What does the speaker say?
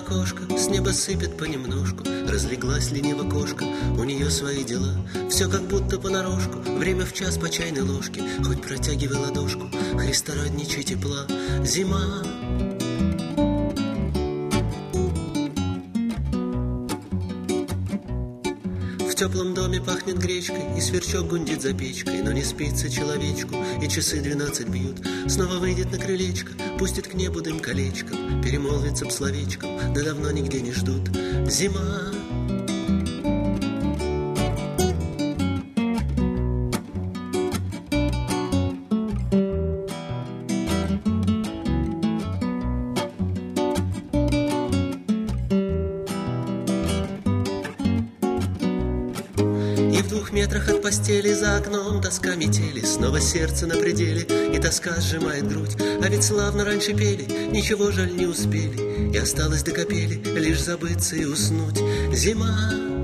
окошко, с неба сыпет понемножку. Разлеглась лениво кошка, у нее свои дела. Все как будто понарошку, время в час по чайной ложке. Хоть протягивай ладошку, Христа родничай тепла. Зима. В теплом доме пахнет гречкой, и сверчок гундит за печкой. Но не спится человечку, и часы 12 бьют. Снова выйдет на крылечко, пустит к небу дым колечком, перемолвится б словечком, да давно нигде не ждут. Зима. В 2 метрах от постели за окном тоска метели. Снова сердце на пределе, и тоска сжимает грудь. А ведь славно раньше пели, ничего жаль не успели, и осталось до капели лишь забыться и уснуть. Зима.